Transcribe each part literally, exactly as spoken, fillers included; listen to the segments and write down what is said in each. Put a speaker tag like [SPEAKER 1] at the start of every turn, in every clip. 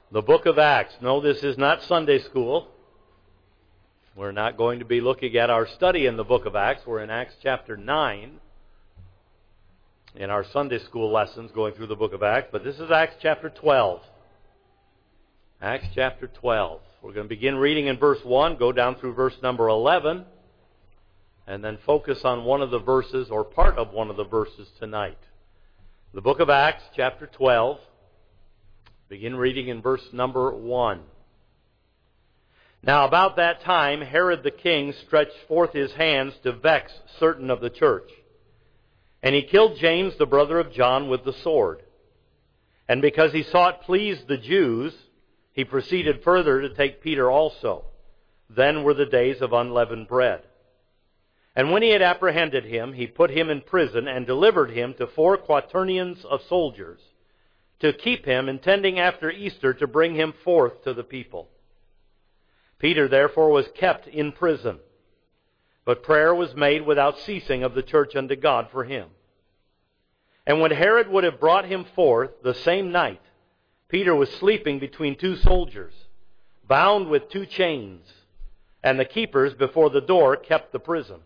[SPEAKER 1] The book of Acts. No, this is not Sunday school. We're not going to be looking at our study in the book of Acts. We're in Acts chapter nine in our Sunday school lessons going through the book of Acts. But this is Acts chapter twelve. Acts chapter twelve. We're going to begin reading in verse one, go down through verse number eleven, and then focus on one of the verses or part of one of the verses tonight. The book of Acts chapter twelve. Begin reading in verse number one. Now about that time Herod the king stretched forth his hands to vex certain of the church. And he killed James the brother of John with the sword. And because he saw it pleased the Jews, he proceeded further to take Peter also. Then were the days of unleavened bread. And when he had apprehended him, he put him in prison and delivered him to four quaternions of soldiers, to keep him, intending after Easter to bring him forth to the people. Peter therefore was kept in prison, but prayer was made without ceasing of the church unto God for him. And when Herod would have brought him forth the same night, Peter was sleeping between two soldiers, bound with two chains, and the keepers before the door kept the prison.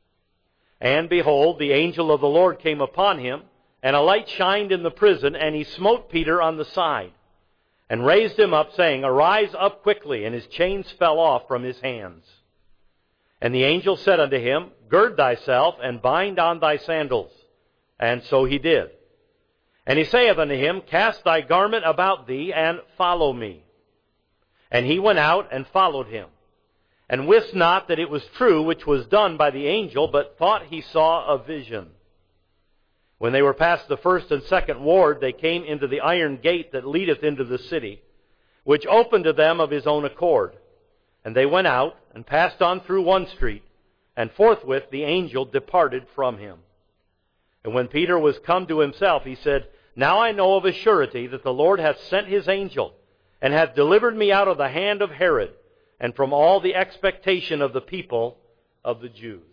[SPEAKER 1] And behold, the angel of the Lord came upon him, and a light shined in the prison, and he smote Peter on the side, and raised him up, saying, Arise up quickly. And his chains fell off from his hands. And the angel said unto him, Gird thyself, and bind on thy sandals. And so he did. And he saith unto him, Cast thy garment about thee, and follow me. And he went out, and followed him, and wist not that it was true which was done by the angel, but thought he saw a vision. When they were past the first and second ward, they came into the iron gate that leadeth into the city, which opened to them of his own accord. And they went out, and passed on through one street, and forthwith the angel departed from him. And when Peter was come to himself, he said, Now I know of a surety that the Lord hath sent his angel, and hath delivered me out of the hand of Herod, and from all the expectation of the people of the Jews.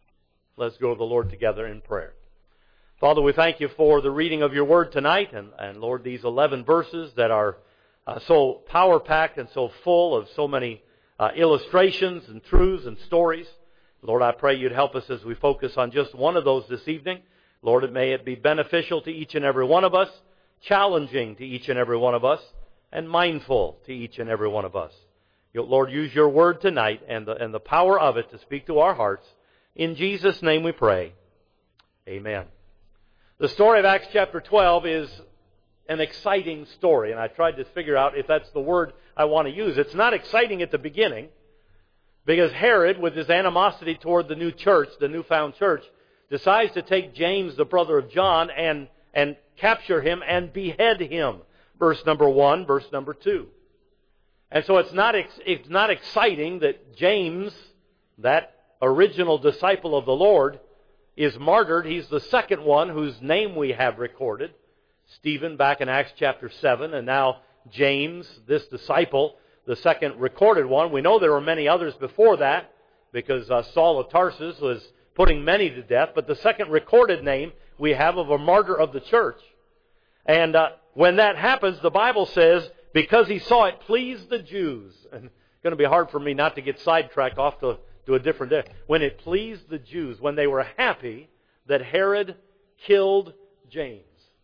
[SPEAKER 1] Let's go to the Lord together in prayer. Father, we thank you for the reading of your word tonight, and, and Lord, these eleven verses that are uh, so power-packed and so full of so many uh, illustrations and truths and stories. Lord, I pray you'd help us as we focus on just one of those this evening. Lord, it may it be beneficial to each and every one of us, challenging to each and every one of us, and mindful to each and every one of us. Lord, use your word tonight and the, and the power of it to speak to our hearts. In Jesus' name we pray. Amen. The story of Acts chapter twelve is an exciting story, and I tried to figure out if that's the word I want to use. It's not exciting at the beginning, because Herod, with his animosity toward the new church, the newfound church, decides to take James, the brother of John, and, and capture him and behead him. Verse number one, verse number two. And so it's not, it's not exciting that James, that original disciple of the Lord, is martyred. He's the second one whose name we have recorded. Stephen back in Acts chapter seven, and now James, this disciple, the second recorded one. We know there were many others before that, because uh, Saul of Tarsus was putting many to death, but the second recorded name we have of a martyr of the church. And uh, when that happens, the Bible says, because he saw it pleased the Jews. And it's going to be hard for me not to get sidetracked off to to a different day. When it pleased the Jews, when they were happy that Herod killed James.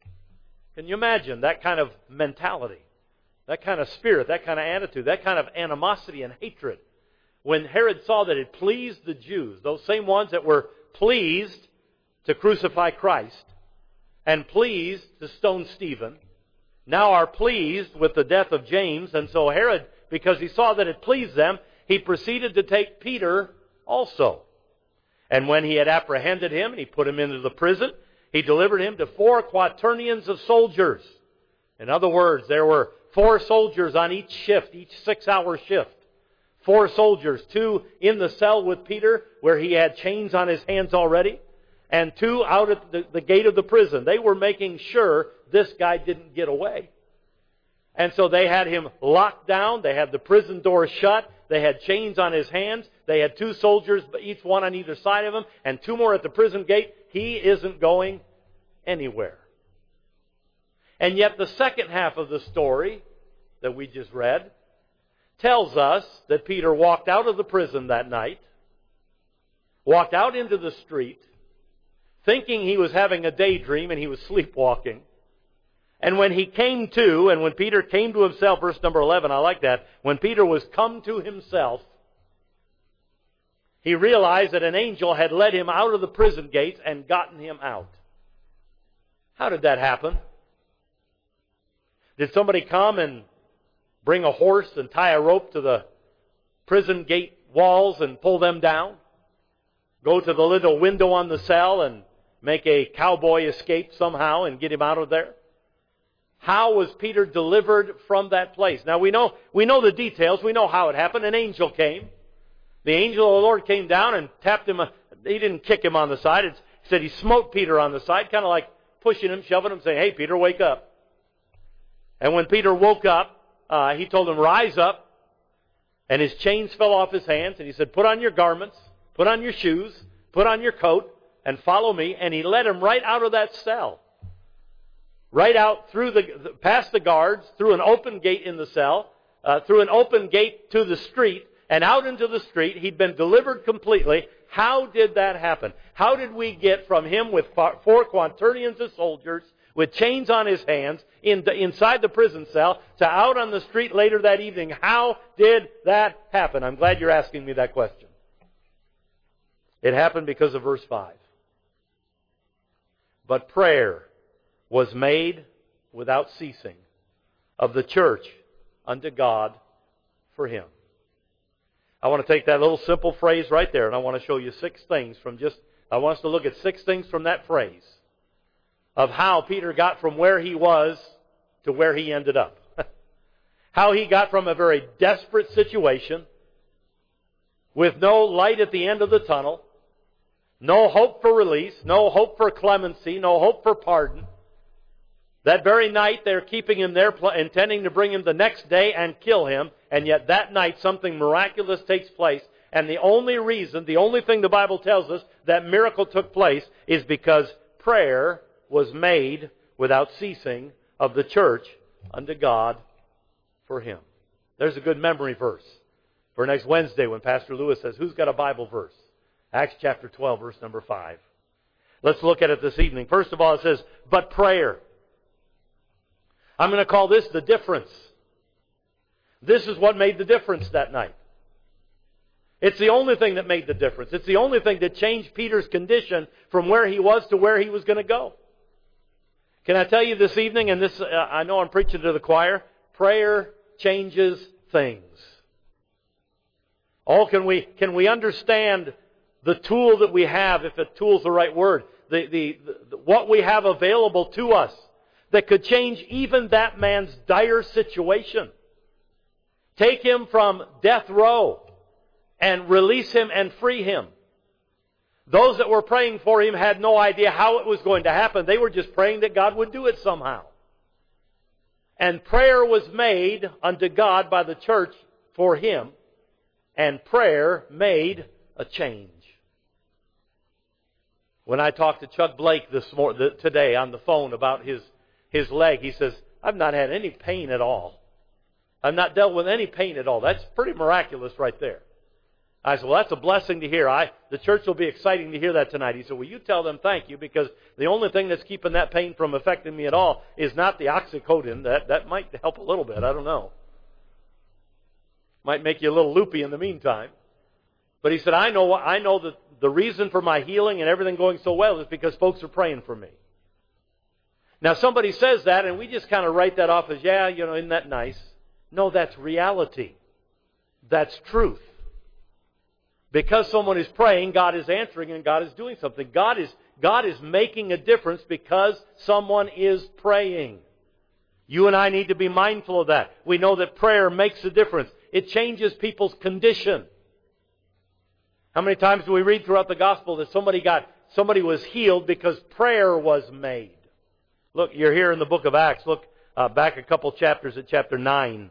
[SPEAKER 1] Can you imagine that kind of mentality, that kind of spirit, that kind of attitude, that kind of animosity and hatred? When Herod saw that it pleased the Jews, those same ones that were pleased to crucify Christ and pleased to stone Stephen, now are pleased with the death of James. And so Herod, because he saw that it pleased them, he proceeded to take Peter also. And when he had apprehended him and he put him into the prison, he delivered him to four quaternions of soldiers. In other words, there were four soldiers on each shift, each six-hour shift. Four soldiers, two in the cell with Peter, where he had chains on his hands already, and two out at the, the gate of the prison. They were making sure this guy didn't get away. And so they had him locked down. They had the prison door shut. They had chains on his hands. They had two soldiers, each one on either side of him, and two more at the prison gate. He isn't going anywhere. And yet the second half of the story that we just read tells us that Peter walked out of the prison that night, walked out into the street, thinking he was having a daydream and he was sleepwalking. And when he came to, and when Peter came to himself, verse number eleven, I like that, when Peter was come to himself, he realized that an angel had led him out of the prison gates and gotten him out. How did that happen? Did somebody come and bring a horse and tie a rope to the prison gate walls and pull them down? Go to the little window on the cell and make a cowboy escape somehow and get him out of there? How was Peter delivered from that place? Now we know, we know the details. We know how it happened. An angel came. The angel of the Lord came down and tapped him. He didn't kick him on the side. It said he smote Peter on the side, kind of like pushing him, shoving him, saying, "Hey, Peter, wake up." And when Peter woke up, uh, he told him, "Rise up." And his chains fell off his hands. And he said, "Put on your garments, put on your shoes, put on your coat, and follow me." And he led him right out of that cell. Right out through the, past the guards, through an open gate in the cell, uh, through an open gate to the street, and out into the street. He'd been delivered completely. How did that happen? How did we get from him with four quaternions of soldiers, with chains on his hands, in the, inside the prison cell, to out on the street later that evening? How did that happen? I'm glad you're asking me that question. It happened because of verse five. But prayer was made without ceasing of the church unto God for him. I want to take that little simple phrase right there, and I want to show you six things from just, I want us to look at six things from that phrase of how Peter got from where he was to where he ended up. How he got from a very desperate situation with no light at the end of the tunnel, no hope for release, no hope for clemency, no hope for pardon. That very night they're keeping him there, intending to bring him the next day and kill him. And yet that night something miraculous takes place. And the only reason, the only thing the Bible tells us that miracle took place is because prayer was made without ceasing of the church unto God for him. There's a good memory verse for next Wednesday when Pastor Lewis says, "Who's got a Bible verse?" Acts chapter twelve, verse number five. Let's look at it this evening. First of all, it says, but prayer. I'm going to call this the difference. This is what made the difference that night. It's the only thing that made the difference. It's the only thing that changed Peter's condition from where he was to where he was going to go. Can I tell you this evening, and this, uh, I know I'm preaching to the choir, prayer changes things. Oh, can we, can we understand the tool that we have, if a tool is the right word, the, the, the, what we have available to us that could change even that man's dire situation. Take him from death row and release him and free him. Those that were praying for him had no idea how it was going to happen. They were just praying that God would do it somehow. And prayer was made unto God by the church for him. And prayer made a change. When I talked to Chuck Blake this morning, today on the phone about his, his leg, he says, "I've not had any pain at all. I've not dealt with any pain at all." That's pretty miraculous right there. I said, "Well, that's a blessing to hear. I, the church will be exciting to hear that tonight." He said, "Well, you tell them thank you, because the only thing that's keeping that pain from affecting me at all is not the oxycodone. That, that might help a little bit. I don't know. Might make you a little loopy in the meantime." But he said, I know, I know that the reason for my healing and everything going so well is because folks are praying for me. Now, somebody says that, and we just kind of write that off as, yeah, you know, isn't that nice? No, that's reality. That's truth. Because someone is praying, God is answering and God is doing something. God is, God is making a difference because someone is praying. You and I need to be mindful of that. We know that prayer makes a difference. It changes people's condition. How many times do we read throughout the gospel that somebody got, somebody was healed because prayer was made? Look, you're here in the book of Acts. Look uh, back a couple chapters at chapter nine.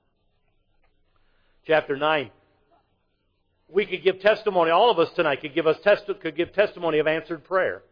[SPEAKER 1] Chapter nine. We could give testimony, all of us tonight could give us test, could give testimony of answered prayer.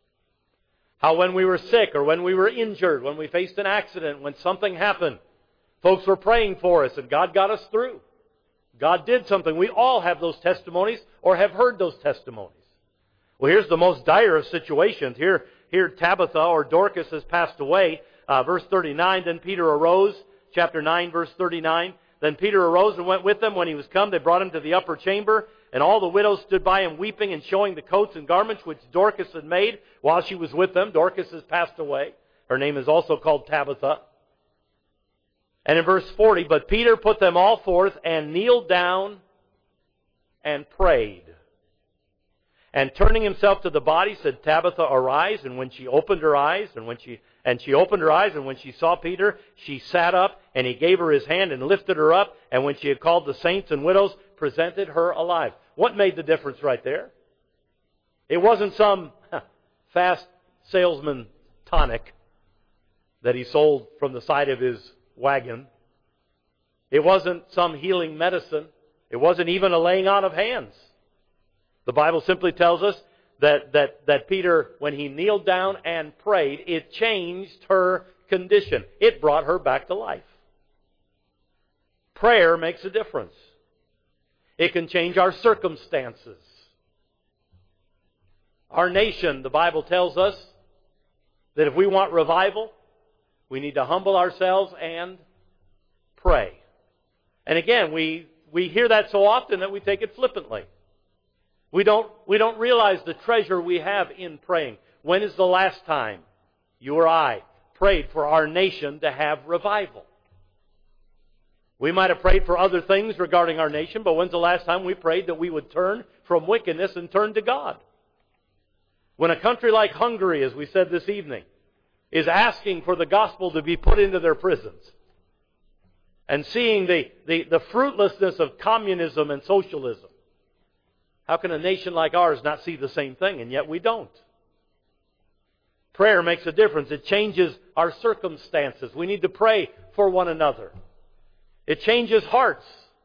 [SPEAKER 1] How when we were sick or when we were injured, when we faced an accident, when something happened, Folks were praying for us, and God got us through. God did something. We all have those testimonies or have heard those testimonies. Well, here's the most dire of situations. Here, here Tabitha or Dorcas has passed away. Uh, verse thirty-nine, then Peter arose. Chapter nine, verse thirty-nine. Then Peter arose and went with them. When he was come, they brought him to the upper chamber. And all the widows stood by him weeping and showing the coats and garments which Dorcas had made while she was with them. Dorcas has passed away. Her name is also called Tabitha. And in verse forty, but Peter put them all forth and kneeled down and prayed. And turning himself to the body, said, Tabitha, arise. And when she opened her eyes, and when she and she opened her eyes, and when she saw Peter, she sat up, and he gave her his hand and lifted her up. And when she had called the saints and widows, presented her alive. What made the difference right there? It wasn't some fast salesman tonic that he sold from the side of his wagon. It wasn't some healing medicine. It wasn't even a laying on of hands. The Bible simply tells us that, that, that Peter, when he kneeled down and prayed, it changed her condition. It brought her back to life. Prayer makes a difference. It can change our circumstances. Our nation, the Bible tells us, that if we want revival, we need to humble ourselves and pray. And again, we, we hear that so often that we take it flippantly. We don't, we don't realize the treasure we have in praying. When is the last time you or I prayed for our nation to have revival? We might have prayed for other things regarding our nation, but when's the last time we prayed that we would turn from wickedness and turn to God? When a country like Hungary, as we said this evening, is asking for the gospel to be put into their prisons, and seeing the, the, the fruitlessness of communism and socialism, how can a nation like ours not see the same thing? And yet we don't. Prayer makes a difference. It changes our circumstances. We need to pray for one another. It changes hearts.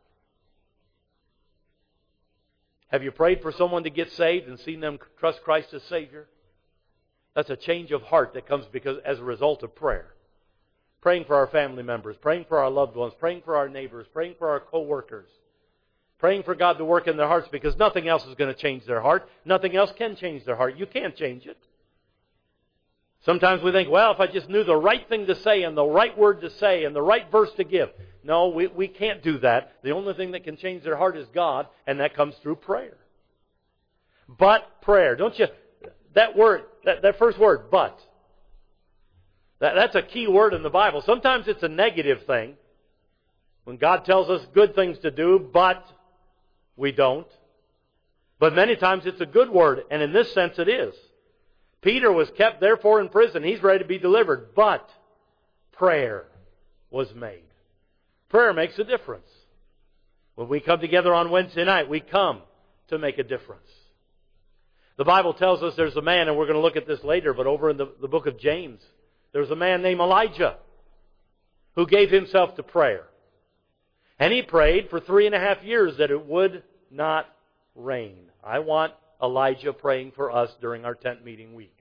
[SPEAKER 1] Have you prayed for someone to get saved and seen them trust Christ as Savior? That's a change of heart that comes because as a result of prayer. Praying for our family members, praying for our loved ones, praying for our neighbors, praying for our co-workers. Praying for God to work in their hearts because nothing else is going to change their heart. Nothing else can change their heart. You can't change it. Sometimes we think, well, if I just knew the right thing to say and the right word to say and the right verse to give. No, we, we can't do that. The only thing that can change their heart is God, and that comes through prayer. But prayer. Don't you, that word, that, that first word, but. That, that's a key word in the Bible. Sometimes it's a negative thing. When God tells us good things to do, but we don't. But many times it's a good word, and in this sense it is. Peter was kept therefore in prison. He's ready to be delivered, but prayer was made. Prayer makes a difference. When we come together on Wednesday night, we come to make a difference. The Bible tells us there's a man, and we're going to look at this later, but over in the, the book of James, there's a man named Elijah who gave himself to prayer. And he prayed for three and a half years that it would not rain. I want Elijah praying for us during our tent meeting week.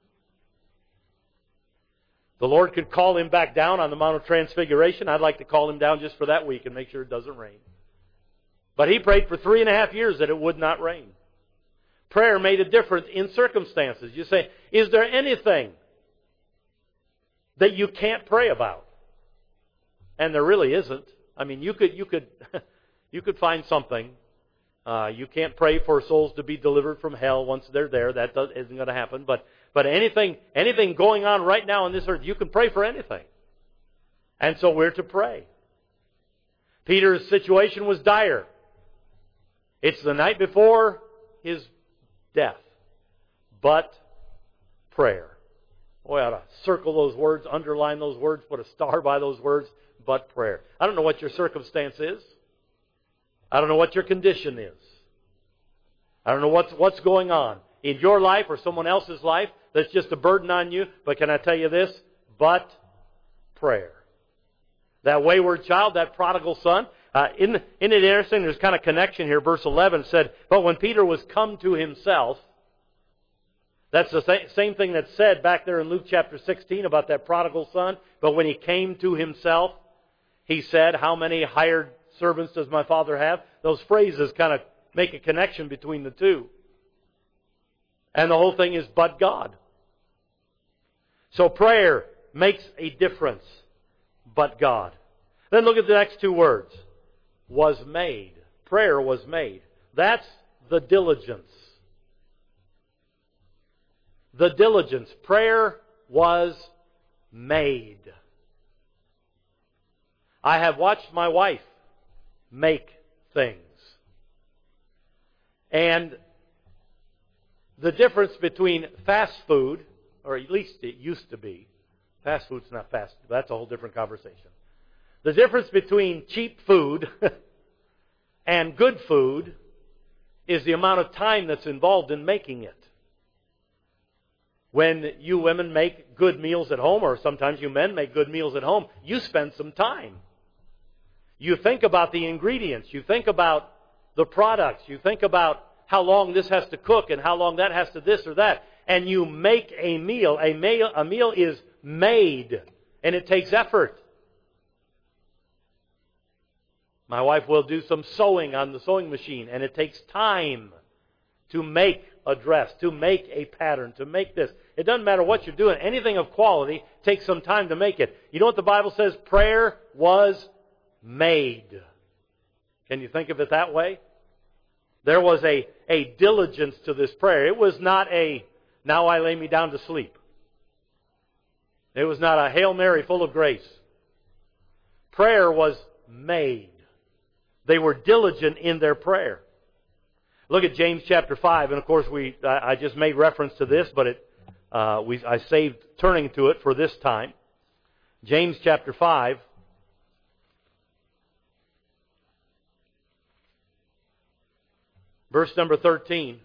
[SPEAKER 1] The Lord could call him back down on the Mount of Transfiguration. I'd like to call him down just for that week and make sure it doesn't rain. But he prayed for three and a half years that it would not rain. Prayer made a difference in circumstances. You say, is there anything that you can't pray about? And there really isn't. I mean, you could you could you could find something. Uh, you can't pray for souls to be delivered from hell once they're there. That does, isn't going to happen. But but anything anything going on right now on this earth, you can pray for anything. And so we're to pray. Peter's situation was dire. It's the night before his death. But prayer. Boy, I ought to circle those words, underline those words, put a star by those words. But prayer. I don't know what your circumstance is. I don't know what your condition is. I don't know what's, what's going on in your life or someone else's life that's just a burden on you. But can I tell you this? But prayer. That wayward child, that prodigal son. Uh, isn't, isn't it interesting? There's kind of connection here. Verse eleven said, but when Peter was come to himself, that's the same thing that's said back there in Luke chapter sixteen about that prodigal son. But when he came to himself, He said, how many hired servants does my Father have? Those phrases kind of make a connection between the two. And the whole thing is, but God. So prayer makes a difference, but God. Then look at the next two words. Was made. Prayer was made. That's the diligence. The diligence. Prayer was made. I have watched my wife make things. And the difference between fast food, or at least it used to be, fast food's not fast, that's a whole different conversation. The difference between cheap food and good food is the amount of time that's involved in making it. When you women make good meals at home, or sometimes you men make good meals at home, you spend some time. You think about the ingredients. You think about the products. You think about how long this has to cook and how long that has to this or that. And you make a meal. A meal, a meal is made, and it takes effort. My wife will do some sewing on the sewing machine, and it takes time to make a dress, to make a pattern, to make this. It doesn't matter what you're doing. Anything of quality takes some time to make it. You know what the Bible says? Prayer was made. Can you think of it that way? There was a, a diligence to this prayer. It was not a, now I lay me down to sleep. It was not a Hail Mary full of grace. Prayer was made. They were diligent in their prayer. Look at James chapter five, and of course we I, I just made reference to this, but it uh, we I saved turning to it for this time. James chapter five. Verse number thirteen.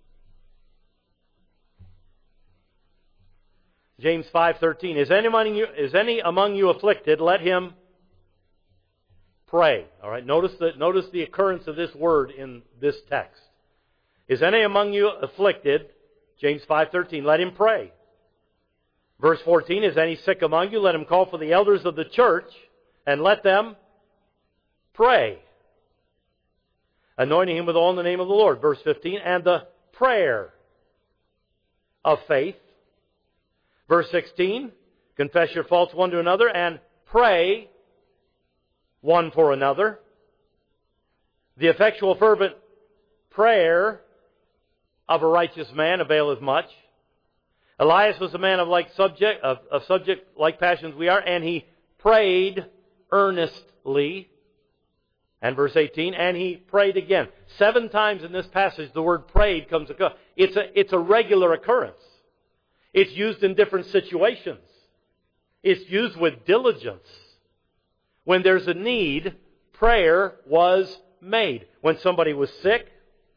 [SPEAKER 1] James five thirteen. Is any among you, is any among you afflicted? Let him pray. All right. Notice the notice the occurrence of this word in this text. Is any among you afflicted? James five thirteen. Let him pray. Verse fourteen. Is any sick among you? Let him call for the elders of the church and let them pray, anointing him with oil in the name of the Lord. Verse fifteen. And the prayer of faith. Verse sixteen. Confess your faults one to another and pray one for another. The effectual fervent prayer of a righteous man availeth much. Elias was a man of like subject of, of subject like passions we are, and he prayed earnestly. And verse eighteen, and he prayed again. Seven times in this passage the word prayed comes across. It's a, it's a regular occurrence. It's used in different situations. It's used with diligence. When there's a need, prayer was made. When somebody was sick,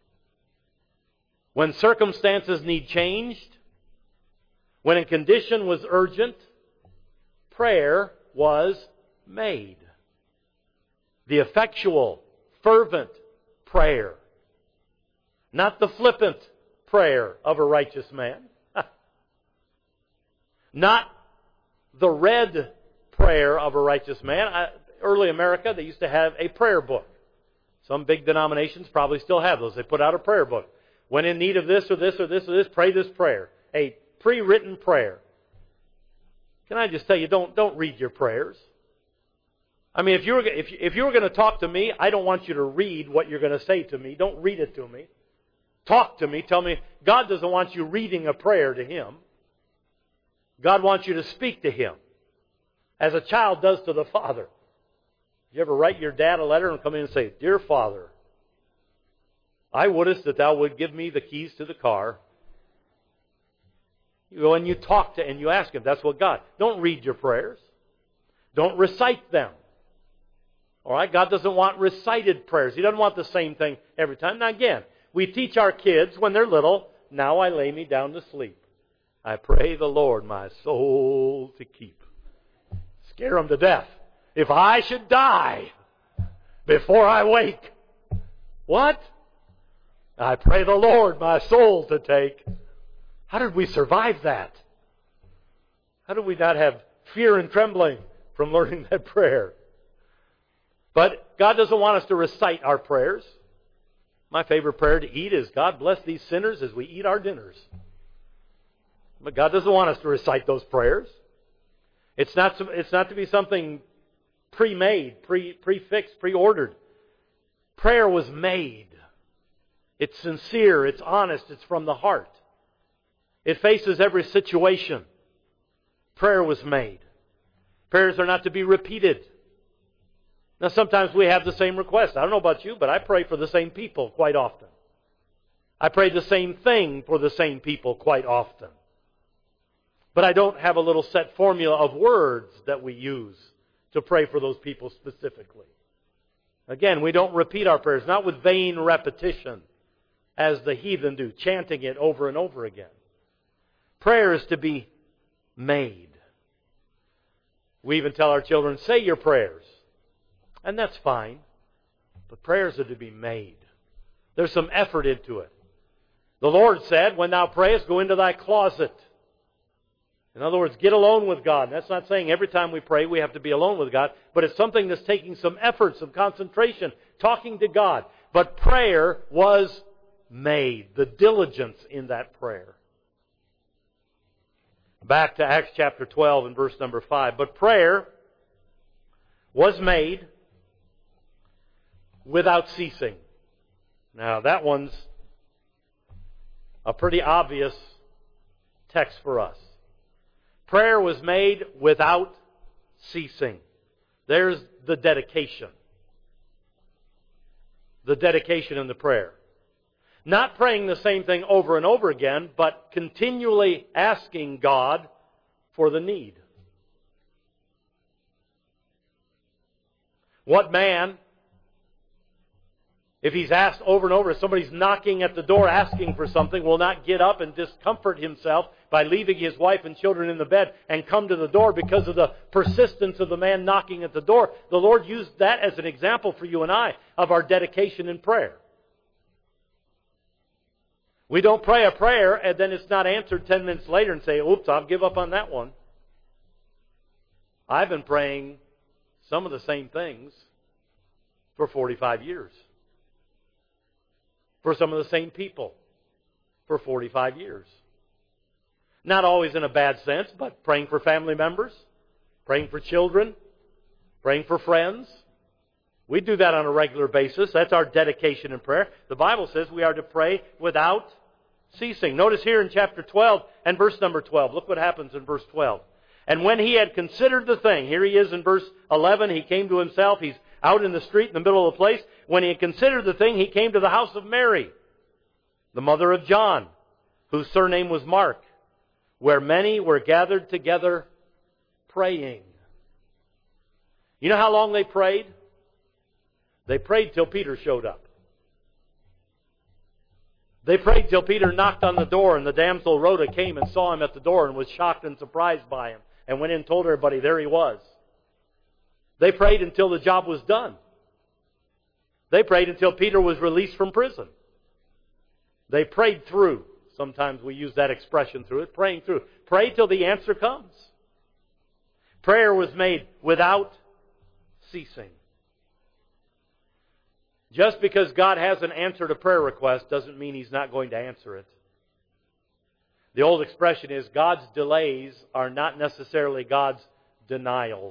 [SPEAKER 1] when circumstances need changed, when a condition was urgent, prayer was made. The effectual, fervent prayer. Not the flippant prayer of a righteous man. Not the read prayer of a righteous man. I, early America, they used to have a prayer book. Some big denominations probably still have those. They put out a prayer book. When in need of this or this or this or this, pray this prayer. A pre-written prayer. Can I just tell you, don't don't read your prayers. I mean, if you were if you, if you were going to talk to me, I don't want you to read what you're going to say to me. Don't read it to me. Talk to me. Tell me. God doesn't want you reading a prayer to Him. God wants you to speak to Him, as a child does to the Father. You ever write your dad a letter and come in and say, "Dear Father, I wouldest that thou would give me the keys to the car." You go and you talk to and you ask Him. That's what God. Don't read your prayers. Don't recite them. All right? God doesn't want recited prayers. He doesn't want the same thing every time. Now again, we teach our kids when they're little, now I lay me down to sleep. I pray the Lord my soul to keep. Scare them to death. If I should die before I wake. What? I pray the Lord my soul to take. How did we survive that? How did we not have fear and trembling from learning that prayer? But God doesn't want us to recite our prayers. My favorite prayer to eat is, God bless these sinners as we eat our dinners. But God doesn't want us to recite those prayers. It's not, it's not to be something pre-made, pre, prefixed, pre-ordered. Prayer was made. It's sincere, it's honest, it's from the heart. It faces every situation. Prayer was made. Prayers are not to be repeated. Now sometimes we have the same request. I don't know about you, but I pray for the same people quite often. I pray the same thing for the same people quite often. But I don't have a little set formula of words that we use to pray for those people specifically. Again, we don't repeat our prayers, not with vain repetition as the heathen do, chanting it over and over again. Prayer is to be made. We even tell our children, say your prayers. And that's fine. But prayers are to be made. There's some effort into it. The Lord said, when thou prayest, go into thy closet. In other words, get alone with God. And that's not saying every time we pray we have to be alone with God, but it's something that's taking some effort, some concentration, talking to God. But prayer was made. The diligence in that prayer. Back to Acts chapter twelve and verse number five. But prayer was made without ceasing. Now that one's a pretty obvious text for us. Prayer was made without ceasing. There's the dedication. The dedication in the prayer. Not praying the same thing over and over again, but continually asking God for the need. What man, if he's asked over and over, if somebody's knocking at the door asking for something, will not get up and discomfort himself by leaving his wife and children in the bed and come to the door because of the persistence of the man knocking at the door? The Lord used that as an example for you and I of our dedication in prayer. We don't pray a prayer and then it's not answered ten minutes later and say, oops, I'll give up on that one. I've been praying some of the same things for forty-five years. For some of the same people for forty-five years. Not always in a bad sense, but praying for family members, praying for children, praying for friends. We do that on a regular basis. That's our dedication in prayer. The Bible says we are to pray without ceasing. Notice here in chapter twelve and verse number twelve. Look what happens in verse twelve. And when he had considered the thing, here he is in verse eleven, he came to himself, he's out in the street in the middle of the place. When he had considered the thing, he came to the house of Mary, the mother of John, whose surname was Mark, where many were gathered together praying. You know how long they prayed? They prayed till Peter showed up. They prayed till Peter knocked on the door, and the damsel Rhoda came and saw him at the door and was shocked and surprised by him, and went in and told everybody there he was. They prayed until the job was done. They prayed until Peter was released from prison. They prayed through. Sometimes we use that expression through it, praying through. Pray till the answer comes. Prayer was made without ceasing. Just because God has an answer to prayer request doesn't mean He's not going to answer it. The old expression is, God's delays are not necessarily God's denials.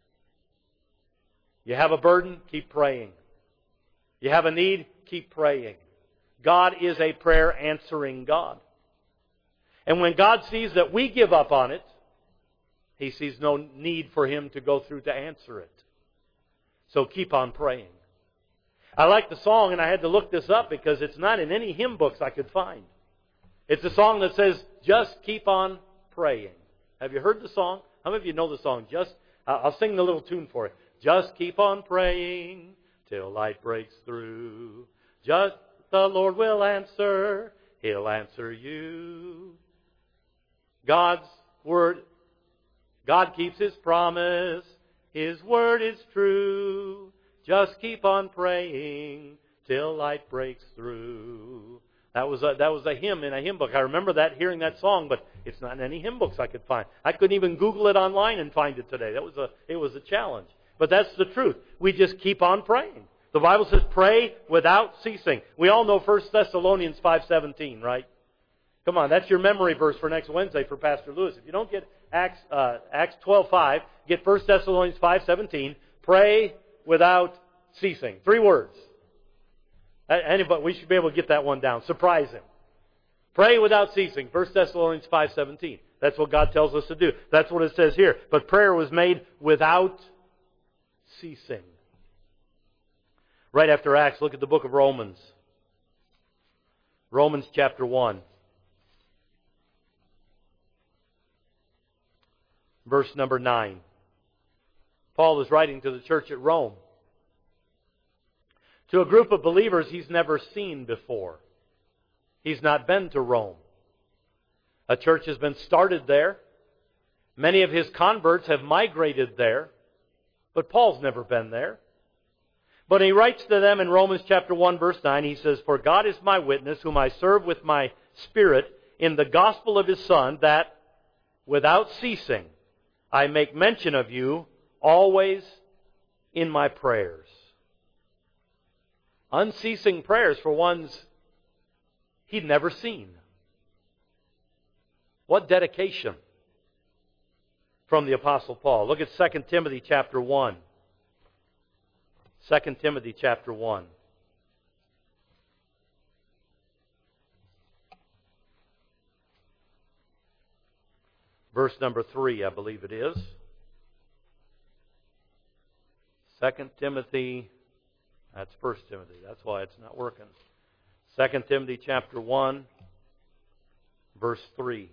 [SPEAKER 1] You have a burden, keep praying. You have a need, keep praying. God is a prayer answering God. And when God sees that we give up on it, He sees no need for Him to go through to answer it. So keep on praying. I like the song, and I had to look this up because it's not in any hymn books I could find. It's a song that says, just keep on praying. Have you heard the song? How many of you know the song? Just, I'll sing the little tune for it. Just keep on praying till light breaks through. Just the Lord will answer. He'll answer you. God's Word, God keeps His promise. His Word is true. Just keep on praying till light breaks through. That was a, that was a hymn in a hymn book. I remember that, hearing that song, but it's not in any hymn books I could find. I couldn't even Google it online and find it today. That was a, it was a challenge. but that's the truth. We just keep on praying. The Bible says pray without ceasing. We all know First Thessalonians five seventeen, right? Come on, that's your memory verse for next Wednesday for Pastor Lewis. If you don't get Acts uh, Acts twelve five, get First Thessalonians five seventeen. Pray without ceasing. Three words. Anybody, we should be able to get that one down. Surprise him. Pray without ceasing. First Thessalonians five seventeen. That's what God tells us to do. That's what it says here. But prayer was made without ceasing. Right after Acts, look at the book of Romans. Romans chapter one. Verse number nine. Paul is writing to the church at Rome. To a group of believers he's never seen before. He's not been to Rome. A church has been started there. Many of his converts have migrated there. But Paul's never been there. But he writes to them in Romans chapter one verse nine, he says, "For God is my witness, whom I serve with my spirit in the gospel of His Son, that without ceasing I make mention of you always in my prayers." Unceasing prayers for ones he'd never seen. What dedication from the Apostle Paul. Look at Second Timothy chapter one. Second Timothy chapter one. Verse number three, I believe it is. Second Timothy, that's First Timothy, that's why it's not working. Second Timothy chapter one, verse three.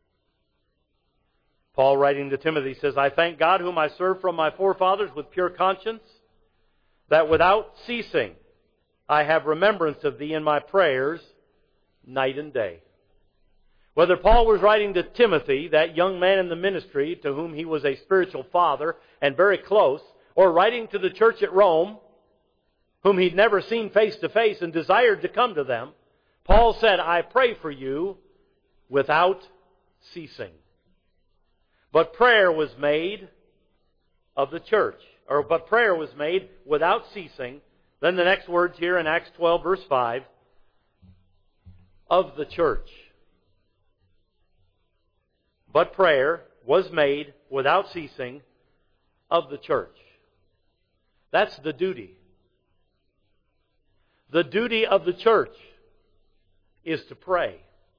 [SPEAKER 1] Paul writing to Timothy says, "I thank God whom I serve from my forefathers with pure conscience, that without ceasing I have remembrance of thee in my prayers night and day." Whether Paul was writing to Timothy, that young man in the ministry to whom he was a spiritual father and very close, or writing to the church at Rome, whom he'd never seen face to face and desired to come to them, Paul said, "I pray for you without ceasing." But prayer was made of the church. Or, but prayer was made without ceasing. Then the next words here in Acts twelve verse five. Of the church. But prayer was made without ceasing of the church. That's the duty. The duty of the church is to pray.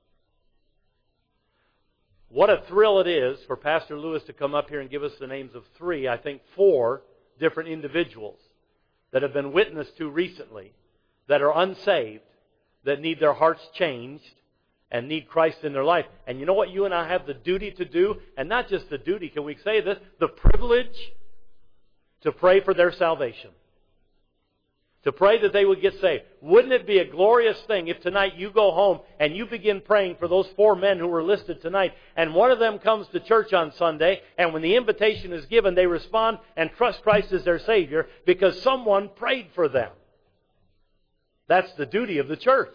[SPEAKER 1] What a thrill it is for Pastor Lewis to come up here and give us the names of three, I think four, different individuals that have been witnessed to recently, that are unsaved, that need their hearts changed, and need Christ in their life. And you know what you and I have the duty to do? And not just the duty, can we say this? The privilege to pray for their salvation. To pray that they would get saved. Wouldn't it be a glorious thing if tonight you go home and you begin praying for those four men who were listed tonight, and one of them comes to church on Sunday, and when the invitation is given, they respond and trust Christ as their Savior because someone prayed for them. That's the duty of the church.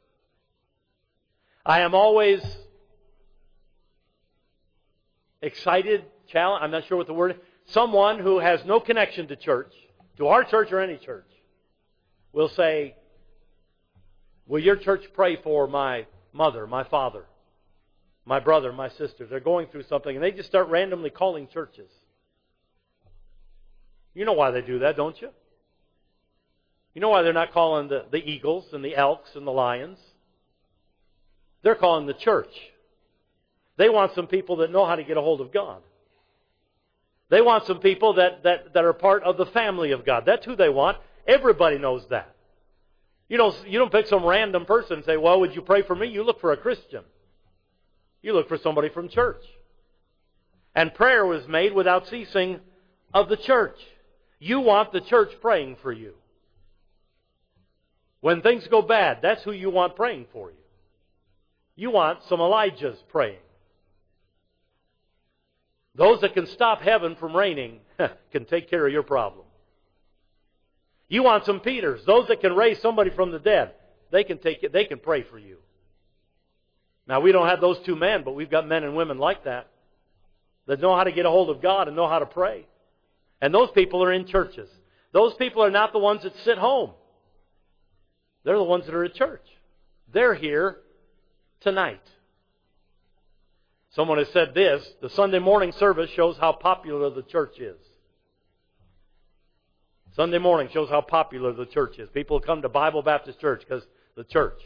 [SPEAKER 1] I am always excited, challenged, I'm not sure what the word is, someone who has no connection to church, to our church or any church, will say, "Will your church pray for my mother, my father, my brother, my sister? They're going through something." And they just start randomly calling churches. You know why they do that, don't you? You know why they're not calling the, the Eagles and the Elks and the Lions? They're calling the church. They want some people that know how to get a hold of God. They want some people that, that, that are part of the family of God. That's who they want. Everybody knows that. You know, you don't pick some random person and say, "Well, would you pray for me?" You look for a Christian. You look for somebody from church. And prayer was made without ceasing of the church. You want the church praying for you. When things go bad, that's who you want praying for you. You want some Elijahs praying. Those that can stop heaven from raining can take care of your problem. You want some Peters, those that can raise somebody from the dead. They can take it, they can pray for you. Now, we don't have those two men, but we've got men and women like that, that know how to get a hold of God and know how to pray. And those people are in churches. Those people are not the ones that sit home. They're the ones that are at church. They're here tonight. Someone has said this, the Sunday morning service shows how popular the church is. Sunday morning shows how popular the church is. People come to Bible Baptist Church because the church.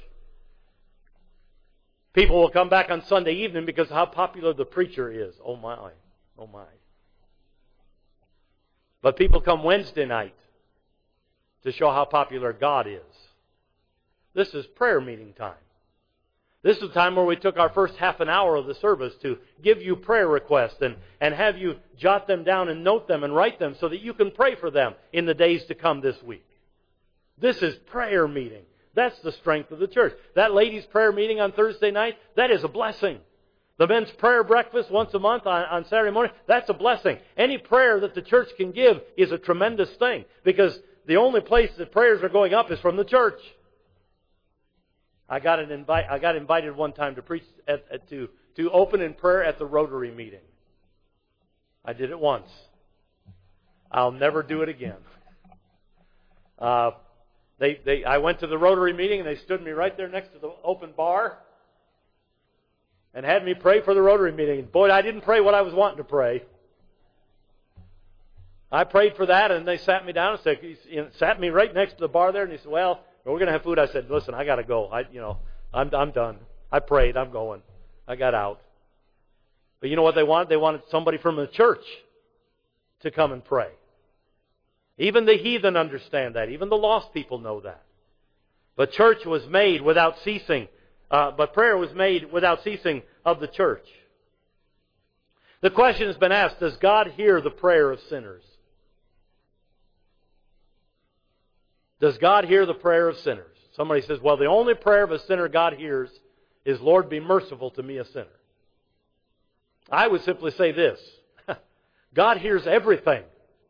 [SPEAKER 1] People will come back on Sunday evening because of how popular the preacher is. Oh my, oh my. But people come Wednesday night to show how popular God is. This is prayer meeting time. This is the time where we took our first half an hour of the service to give you prayer requests and, and have you jot them down and note them and write them so that you can pray for them in the days to come this week. This is prayer meeting. That's the strength of the church. That ladies' prayer meeting on Thursday night, that is a blessing. The men's prayer breakfast once a month on, on Saturday morning, that's a blessing. Any prayer that the church can give is a tremendous thing because the only place that prayers are going up is from the church. I got an invite. I got invited one time to preach at, at, to to open in prayer at the Rotary meeting. I did it once. I'll never do it again. Uh, they they I went to the Rotary meeting and they stood me right there next to the open bar and had me pray for the Rotary meeting. Boy, I didn't pray what I was wanting to pray. I prayed for that, and they sat me down and said, you know, sat me right next to the bar there, and he said, "Well, we're going to have food." I said, "Listen, I got to go. I, you know, I'm I'm done. I prayed. I'm going. I got out." But you know what they wanted? They wanted somebody from the church to come and pray. Even the heathen understand that. Even the lost people know that. But church was made without ceasing. Uh, but prayer was made without ceasing of the church. The question has been asked: does God hear the prayer of sinners? Does God hear the prayer of sinners? Somebody says, well, the only prayer of a sinner God hears is, "Lord, be merciful to me, a sinner." I would simply say this: God hears everything.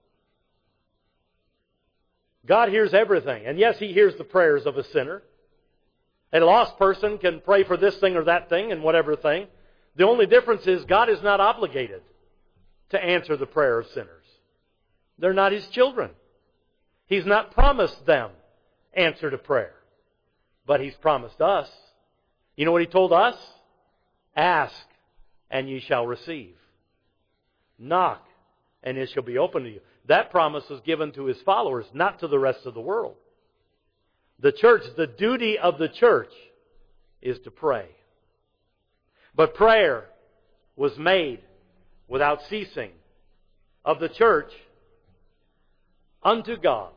[SPEAKER 1] God hears everything. And yes, He hears the prayers of a sinner. A lost person can pray for this thing or that thing and whatever thing. The only difference is God is not obligated to answer the prayer of sinners. They're not His children. He's not promised them answer to prayer. But He's promised us. You know what He told us? Ask, and ye shall receive. Knock, and it shall be opened to you. That promise was given to His followers, not to the rest of the world. The church, the duty of the church is to pray. But prayer was made without ceasing of the church unto God.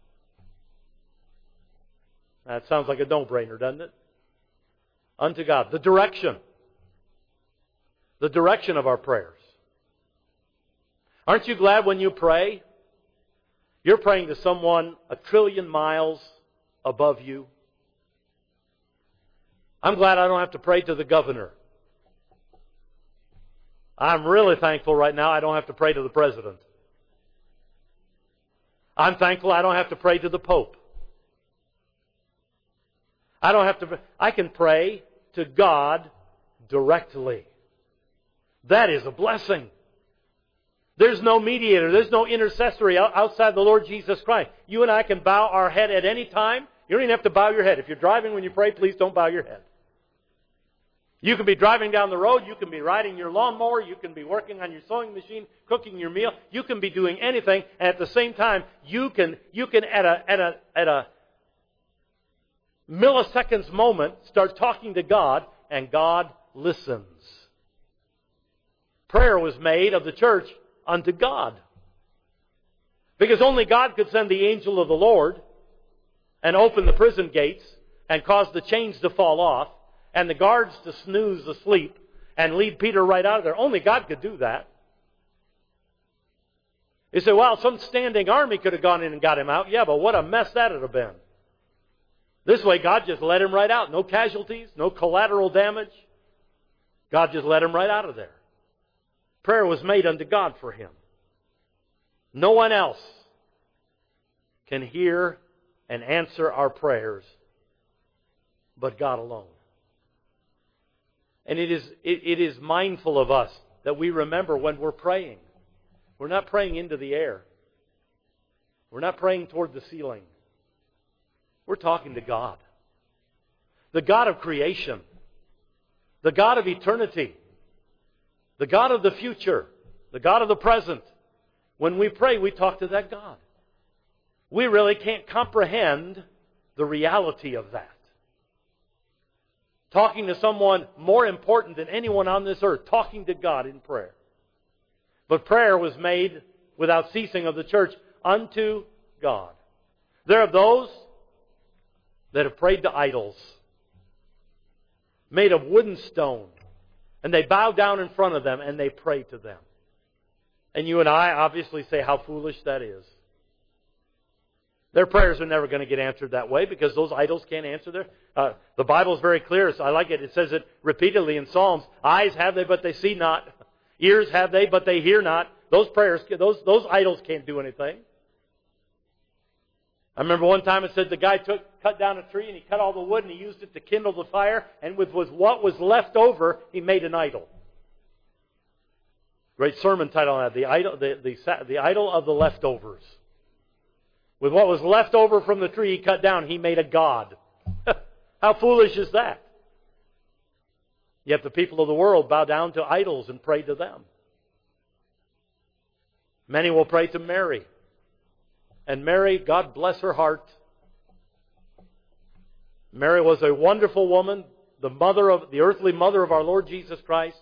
[SPEAKER 1] That sounds like a no-brainer, doesn't it? Unto God. The direction. The direction of our prayers. Aren't you glad when you pray, you're praying to someone a trillion miles above you? I'm glad I don't have to pray to the governor. I'm really thankful right now I don't have to pray to the president. I'm thankful I don't have to pray to the Pope. I don't have to. I can pray to God directly. That is a blessing. There's no mediator. There's no intercessory outside the Lord Jesus Christ. You and I can bow our head at any time. You don't even have to bow your head. If you're driving when you pray, please don't bow your head. You can be driving down the road. You can be riding your lawnmower. You can be working on your sewing machine, cooking your meal. You can be doing anything. And at the same time, you can, you can at a, at a, at a milliseconds moment start talking to God, and God listens. Prayer was made of the church unto God. Because only God could send the angel of the Lord and open the prison gates and cause the chains to fall off and the guards to snooze asleep and lead Peter right out of there. Only God could do that. You say, well, some standing army could have gone in and got him out. Yeah, but what a mess that would have been. This way, God just let him right out. No casualties, no collateral damage. God just let him right out of there. Prayer was made unto God for him. No one else can hear and answer our prayers but God alone. And it is, it, it is mindful of us that we remember when we're praying. We're not praying into the air. We're not praying toward the ceiling. We're talking to God. The God of creation. The God of eternity. The God of the future. The God of the present. When we pray, we talk to that God. We really can't comprehend the reality of that. Talking to someone more important than anyone on this earth. Talking to God in prayer. But prayer was made without ceasing of the church unto God. There are those that have prayed to idols made of wood and stone. And they bow down in front of them and they pray to them. And you and I obviously say how foolish that is. Their prayers are never going to get answered that way because those idols can't answer their... Uh, the Bible is very clear. So I like it. It says it repeatedly in Psalms. Eyes have they, but they see not. Ears have they, but they hear not. Those prayers, those, those idols can't do anything. I remember one time it said the guy took, cut down a tree and he cut all the wood and he used it to kindle the fire. And with, with what was left over, he made an idol. Great sermon title on that. The idol, the, the, the idol of the leftovers. With what was left over from the tree he cut down, he made a god. How foolish is that? Yet the people of the world bow down to idols and pray to them. Many will pray to Mary. And Mary, God bless her heart. Mary was a wonderful woman, the mother of the earthly mother of our Lord Jesus Christ.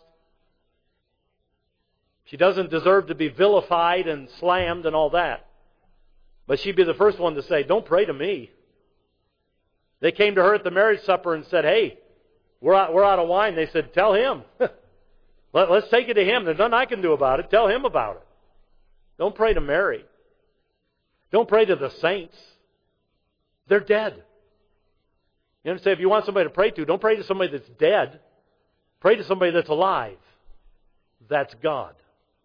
[SPEAKER 1] She doesn't deserve to be vilified and slammed and all that. But she'd be the first one to say, don't pray to me. They came to her at the marriage supper and said, hey, we're out, we're out of wine. They said, tell him. Let, let's take it to him. There's nothing I can do about it. Tell him about it. Don't pray to Mary. Don't pray to the saints. They're dead. You understand? If you want somebody to pray to, don't pray to somebody that's dead. Pray to somebody that's alive. That's God.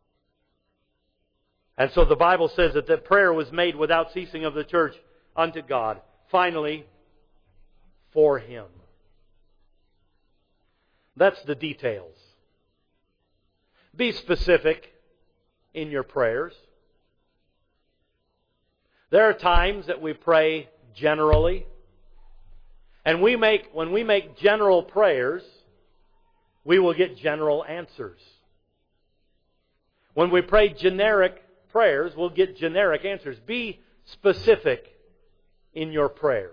[SPEAKER 1] And so the Bible says that the prayer was made without ceasing of the church unto God. Finally, for Him. That's the details. Be specific in your prayers. There are times that we pray generally. And we make, when we make general prayers, we will get general answers. When we pray generic prayers, we'll get generic answers. Be specific in your prayers.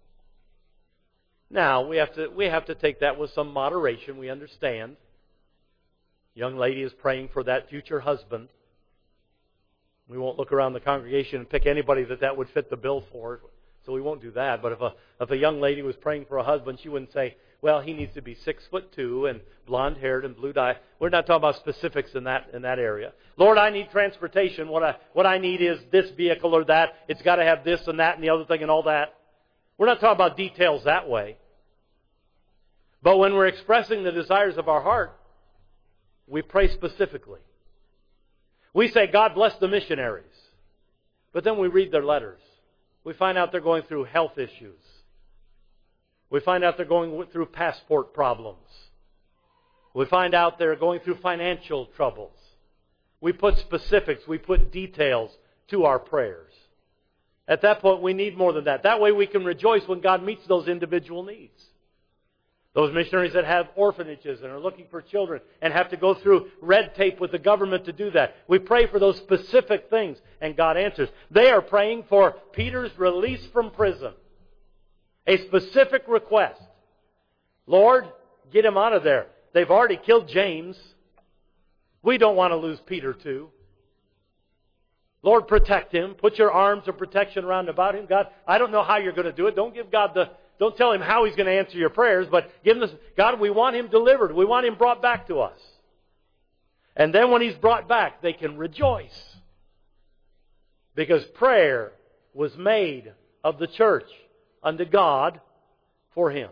[SPEAKER 1] Now, we have to we have to take that with some moderation. We understand. Young lady is praying for that future husband. We won't look around the congregation and pick anybody that that would fit the bill for. So we won't do that. But if a if a young lady was praying for a husband, she wouldn't say, well, he needs to be six foot two and blonde haired and blue dye. We're not talking about specifics in that in that area. Lord, I need transportation. What I what I need is this vehicle or that. It's got to have this and that and the other thing and all that. We're not talking about details that way. But when we're expressing the desires of our heart, we pray specifically. We say, God bless the missionaries. But then we read their letters. We find out they're going through health issues. We find out they're going through passport problems. We find out they're going through financial troubles. We put specifics, we put details to our prayers. At that point, we need more than that. That way we can rejoice when God meets those individual needs. Those missionaries that have orphanages and are looking for children and have to go through red tape with the government to do that. We pray for those specific things and God answers. They are praying for Peter's release from prison. A specific request. Lord, get him out of there. They've already killed James. We don't want to lose Peter too. Lord, protect him. Put your arms of protection around about him. God, I don't know how you're going to do it. Don't give God the... Don't tell him how He's going to answer your prayers, but give him this, God, we want him delivered. We want him brought back to us. And then when he's brought back, they can rejoice. Because prayer was made of the church unto God for Him.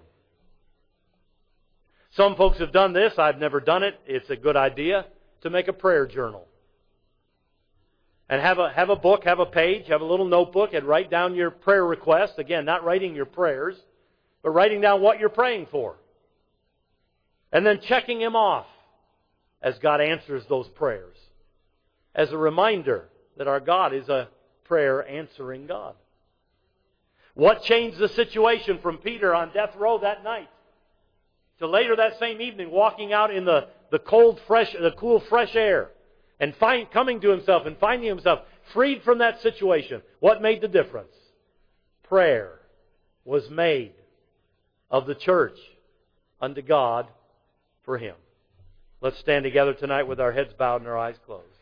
[SPEAKER 1] Some folks have done this. I've never done it. It's a good idea to make a prayer journal. And have a, have a book, have a page, have a little notebook, and write down your prayer requests. Again, not writing your prayers, but writing down what you're praying for. And then checking them off as God answers those prayers. As a reminder that our God is a prayer answering God. What changed the situation from Peter on death row that night to later that same evening walking out in the, the cold, fresh, the cool, fresh air and find, coming to himself and finding himself freed from that situation? What made the difference? Prayer was made of the church unto God for him. Let's stand together tonight with our heads bowed and our eyes closed.